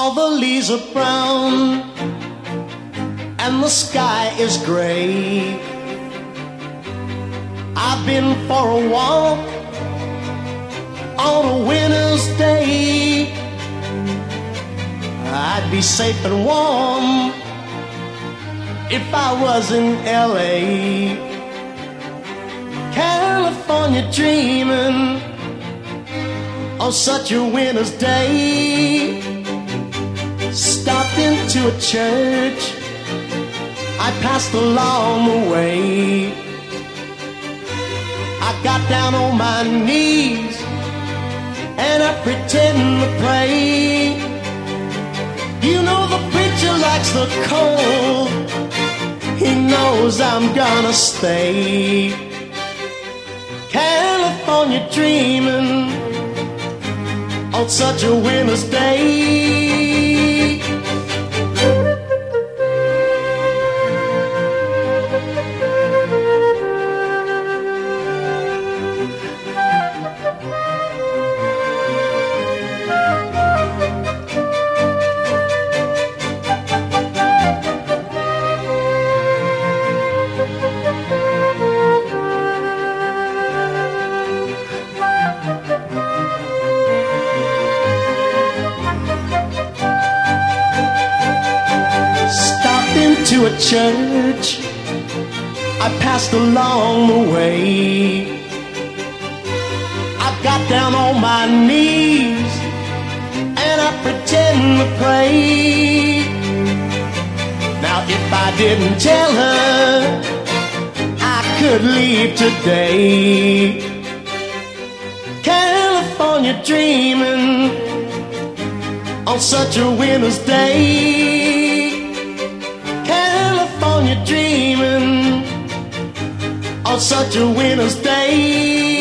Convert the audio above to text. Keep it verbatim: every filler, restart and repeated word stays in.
All the leaves are brown and the sky is gray. I've been for a walk on a winter's day. I'd be safe and warm if I was in L A. California dreaming on such a winter's day. Stopped into a church, I passed along the way. I got down on my knees and I pretend to pray. You know the preacher likes the cold, he knows I'm gonna stay. California dreaming on such a winter's day. To a church I passed along the way. I got down on my knees and I pretend to pray. Now if I didn't tell her I could leave today. California dreaming on such a winter's day. California dreaming on such a winter's day.